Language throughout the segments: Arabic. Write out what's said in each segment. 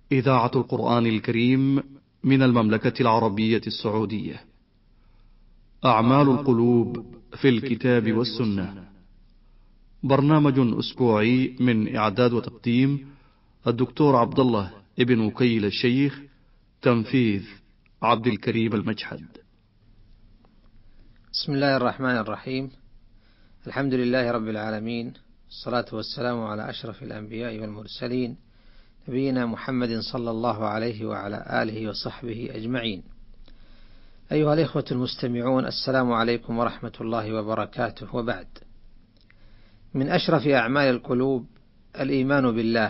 إذاعة القرآن الكريم من المملكة العربية السعودية. أعمال القلوب في الكتاب والسنة، برنامج أسبوعي من إعداد وتقديم الدكتور عبد الله ابن وكيل الشيخ، تنفيذ عبد الكريم المجحد. بسم الله الرحمن الرحيم. الحمد لله رب العالمين، الصلاة والسلام على أشرف الأنبياء والمرسلين، نبينا محمد صلى الله عليه وعلى آله وصحبه أجمعين. أيها الإخوة المستمعون، السلام عليكم ورحمة الله وبركاته. وبعد، من أشرف أعمال القلوب الإيمان بالله،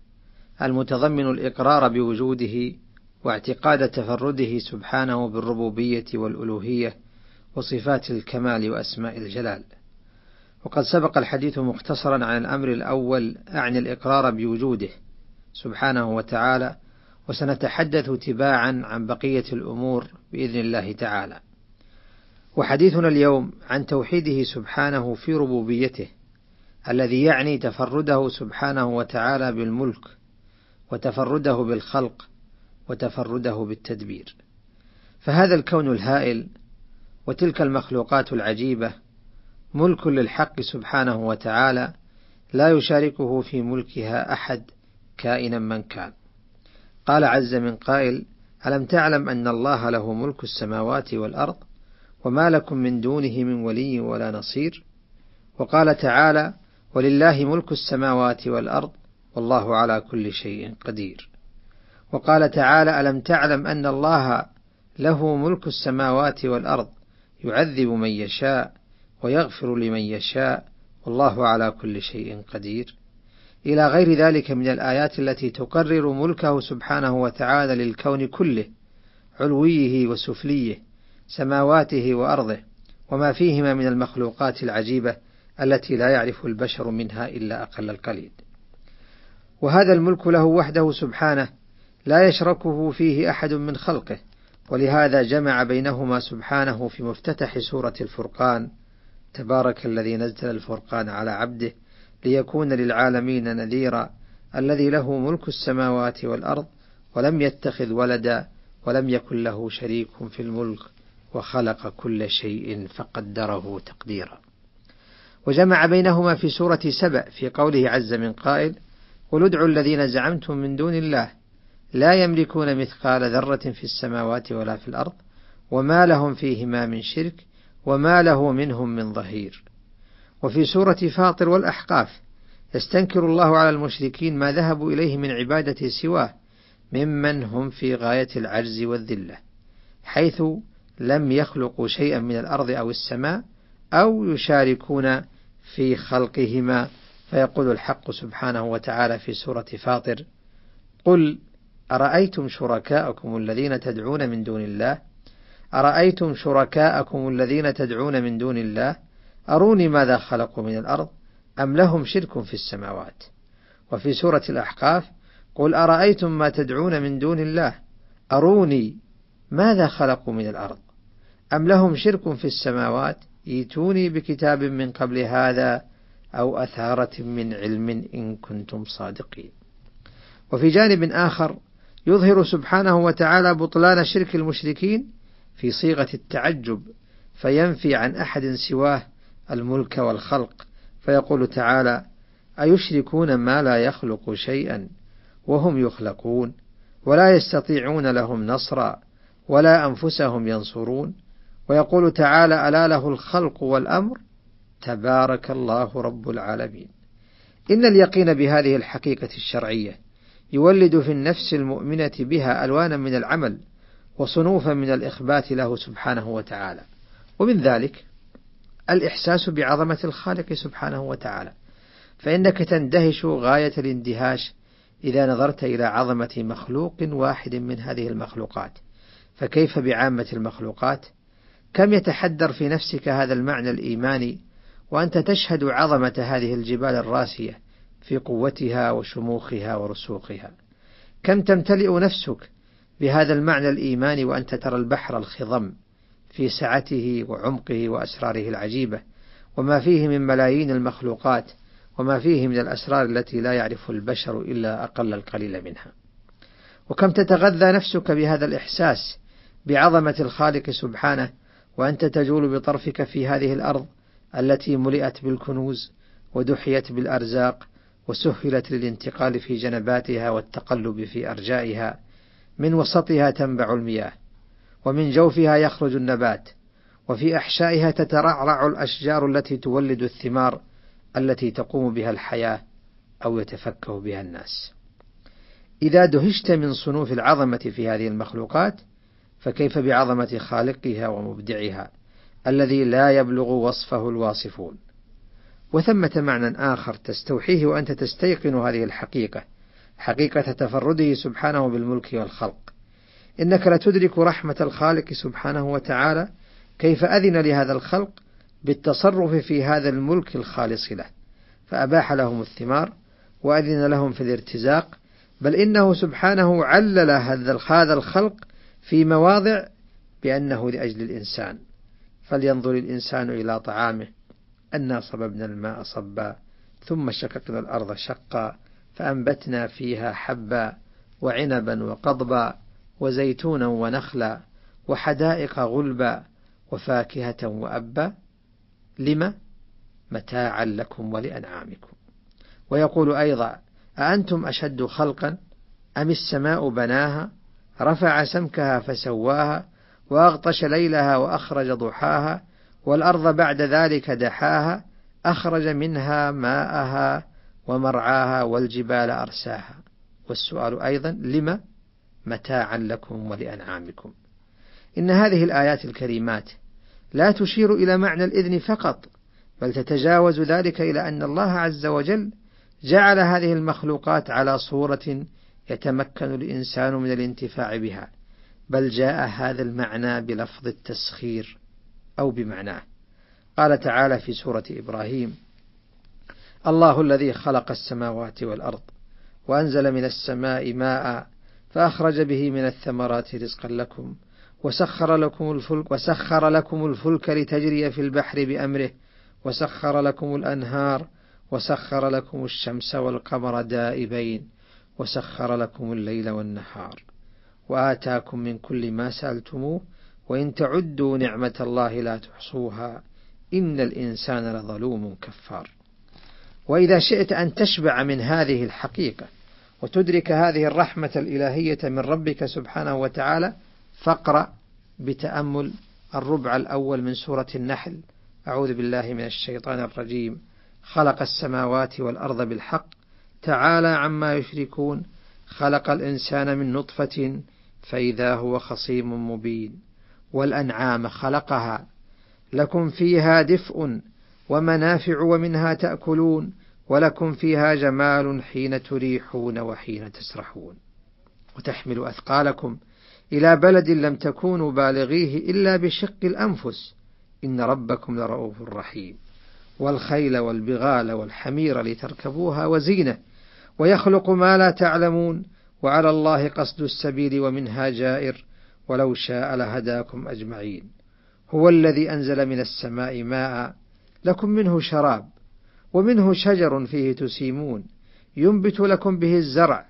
المتضمن الإقرار بوجوده واعتقاد تفرده سبحانه بالربوبية والألوهية وصفات الكمال وأسماء الجلال. وقد سبق الحديث مختصرا عن الأمر الأول، أعني الإقرار بوجوده سبحانه وتعالى، وسنتحدث تباعا عن بقية الأمور بإذن الله تعالى. وحديثنا اليوم عن توحيده سبحانه في ربوبيته، الذي يعني تفرده سبحانه وتعالى بالملك، وتفرده بالخلق، وتفرده بالتدبير. فهذا الكون الهائل وتلك المخلوقات العجيبة ملك للحق سبحانه وتعالى، لا يشاركه في ملكها أحد كائنا من كان. قال عز من قائل: ألم تعلم أن الله له ملك السماوات والأرض وما لكم من دونه من ولي ولا نصير. وقال تعالى: ولله ملك السماوات والأرض والله على كل شيء قدير. وقال تعالى: ألم تعلم أن الله له ملك السماوات والأرض يعذب من يشاء ويغفر لمن يشاء والله على كل شيء قدير، إلى غير ذلك من الآيات التي تقرر ملكه سبحانه وتعالى للكون كله، علويه وسفليه، سماواته وأرضه، وما فيهما من المخلوقات العجيبة التي لا يعرف البشر منها إلا أقل القليل. وهذا الملك له وحده سبحانه، لا يشركه فيه أحد من خلقه، ولهذا جمع بينهما سبحانه في مفتتح سورة الفرقان: تبارك الذي نزل الفرقان على عبده ليكون للعالمين نذيرا، الذي له ملك السماوات والأرض ولم يتخذ ولدا ولم يكن له شريك في الملك وخلق كل شيء فقدره تقديرا. وجمع بينهما في سورة سبأ في قوله عز من قائل: قل ادعوا الذين زعمتم من دون الله لا يملكون مثقال ذرة في السماوات ولا في الأرض وما لهم فيهما من شرك وما له منهم من ظهير. وفي سورة فاطر والأحقاف يستنكر الله على المشركين ما ذهبوا إليه من عبادة سواه ممن هم في غاية العجز والذلة، حيث لم يخلقوا شيئا من الأرض أو السماء أو يشاركون في خلقهما. فيقول الحق سبحانه وتعالى في سورة فاطر: قل أرأيتم شركاءكم الذين تدعون من دون الله أرأيتم شركاءكم الذين تدعون من دون الله أروني ماذا خلقوا من الأرض أم لهم شرك في السماوات. وفي سورة الأحقاف: قل أرأيتم ما تدعون من دون الله أروني ماذا خلقوا من الأرض أم لهم شرك في السماوات ائتوني بكتاب من قبل هذا أو أثارة من علم إن كنتم صادقين. وفي جانب آخر يظهر سبحانه وتعالى بطلان شرك المشركين في صيغة التعجب، فينفي عن أحد سواه الملك والخلق، فيقول تعالى: أيشركون ما لا يخلق شيئا وهم يخلقون ولا يستطيعون لهم نصرا ولا أنفسهم ينصرون. ويقول تعالى: ألا له الخلق والأمر تبارك الله رب العالمين. إن اليقين بهذه الحقيقة الشرعية يولد في النفس المؤمنة بها ألوانا من العمل وصنوفا من الإخبات له سبحانه وتعالى. ومن ذلك الإحساس بعظمة الخالق سبحانه وتعالى، فإنك تندهش غاية الاندهاش إذا نظرت إلى عظمة مخلوق واحد من هذه المخلوقات، فكيف بعامة المخلوقات؟ كم يتحدر في نفسك هذا المعنى الإيماني وأنت تشهد عظمة هذه الجبال الراسية في قوتها وشموخها ورسوخها. كم تمتلئ نفسك بهذا المعنى الإيماني وأنت ترى البحر الخضم في سعته وعمقه وأسراره العجيبة، وما فيه من ملايين المخلوقات، وما فيه من الأسرار التي لا يعرف البشر إلا أقل القليل منها. وكم تتغذى نفسك بهذا الإحساس بعظمة الخالق سبحانه وأنت تجول بطرفك في هذه الأرض التي ملئت بالكنوز ودحيت بالأرزاق وسهلت للانتقال في جنباتها والتقلب في أرجائها. من وسطها تنبع المياه، ومن جوفها يخرج النبات، وفي أحشائها تترعرع الأشجار التي تولد الثمار التي تقوم بها الحياة أو يتفكه بها الناس. إذا دهشت من صنوف العظمة في هذه المخلوقات، فكيف بعظمة خالقها ومبدعها الذي لا يبلغ وصفه الواصفون. وثمة معنى آخر تستوحيه وأنت تستيقن هذه الحقيقة، حقيقة تفرده سبحانه بالملك والخلق. إنك لتدرك رحمة الخالق سبحانه وتعالى كيف أذن لهذا الخلق بالتصرف في هذا الملك الخالص له، فأباح لهم الثمار وأذن لهم في الارتزاق، بل إنه سبحانه علل هذا الخلق في مواضع بأنه لأجل الإنسان. فلينظر الإنسان إلى طعامه أنا صببنا الماء صبا ثم شققنا الأرض شقا فأنبتنا فيها حبا وعنبا وقضبا وزيتونا ونخلا وحدائق غلبا وفاكهة وأبا لما متاعا لكم ولأنعامكم. ويقول أيضا أأنتم أشد خلقا أم السماء بناها رفع سمكها فسواها وأغطش ليلها وأخرج ضحاها والأرض بعد ذلك دحاها أخرج منها ماءها ومرعاها والجبال أرساها. والسؤال أيضا لما متاعا لكم ولأنعامكم. إن هذه الآيات الكريمات لا تشير إلى معنى الإذن فقط، بل تتجاوز ذلك إلى أن الله عز وجل جعل هذه المخلوقات على صورة يتمكن الإنسان من الانتفاع بها، بل جاء هذا المعنى بلفظ التسخير أو بمعناه. قال تعالى في سورة إبراهيم: الله الذي خلق السماوات والأرض وأنزل من السماء ماء فأخرج به من الثمرات رزقا لكم وسخر لكم الفلك لتجري في البحر بأمره وسخر لكم الأنهار وسخر لكم الشمس والقمر دائبين وسخر لكم الليل والنهار وآتاكم من كل ما سألتموه وإن تعدوا نعمة الله لا تحصوها إن الإنسان لظلوم كفار. وإذا شئت أن تشبع من هذه الحقيقة وتدرك هذه الرحمة الإلهية من ربك سبحانه وتعالى، فاقرأ بتأمل الربع الأول من سورة النحل: أعوذ بالله من الشيطان الرجيم، خلق السماوات والأرض بالحق تعالى عما يشركون، خلق الإنسان من نطفة فإذا هو خصيم مبين، والأنعام خلقها لكم فيها دفء ومنافع ومنها تأكلون ولكم فيها جمال حين تريحون وحين تسرحون، وتحمل أثقالكم إلى بلد لم تكونوا بالغيه إلا بشق الأنفس إن ربكم لرؤوف رحيم، والخيل والبغال والحمير لتركبوها وزينة، ويخلق ما لا تعلمون، وعلى الله قصد السبيل ومنها جائر، ولو شاء لهداكم أجمعين. هو الذي أنزل من السماء ماء لكم منه شراب ومنه شجر فيه تسيمون ينبت لكم به الزرع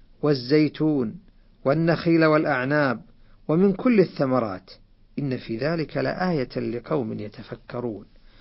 والزيتون والنخيل والأعناب ومن كل الثمرات إن في ذلك لآية لقوم يتفكرون.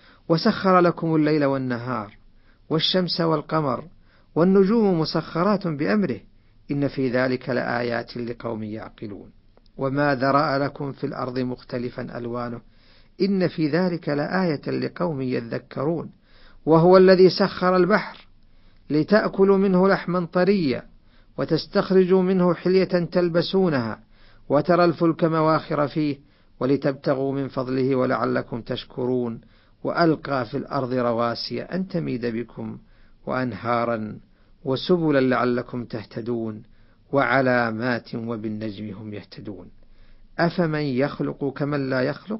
وسخر لكم الليل والنهار والشمس والقمر والنجوم مسخرات بأمره إن في ذلك لآيات لقوم يعقلون. وما ذرأ لكم في الأرض مختلفا ألوانه إن في ذلك لآية لقوم يذكرون. وهو الذي سخر البحر لتأكلوا منه لحما طريا وتستخرجوا منه حلية تلبسونها وترى الفلك مواخر فيه ولتبتغوا من فضله ولعلكم تشكرون. وألقى في الأرض رواسي أن تميد بكم وأنهارا وسبلا لعلكم تهتدون وعلامات وبالنجم هم يهتدون. أفمن يخلق كمن لا يخلق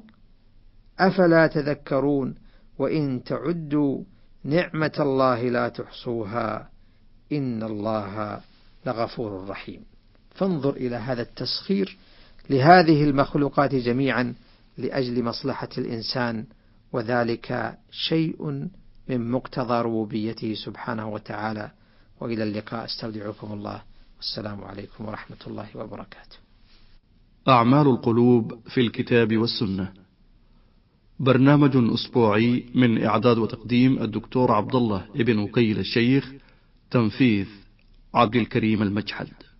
أفلا تذكرون وإن تعدوا نعمة الله لا تحصوها إن الله لغفور رحيم. فانظر إلى هذا التسخير لهذه المخلوقات جميعا لأجل مصلحة الإنسان، وذلك شيء من مقتضى ربوبيته سبحانه وتعالى. وإلى اللقاء، استودعكم الله والسلام عليكم ورحمة الله وبركاته. أعمال القلوب في الكتاب والسنة، برنامج أسبوعي من إعداد وتقديم الدكتور عبد الله ابن وكيل الشيخ، تنفيذ عبد الكريم المجحد.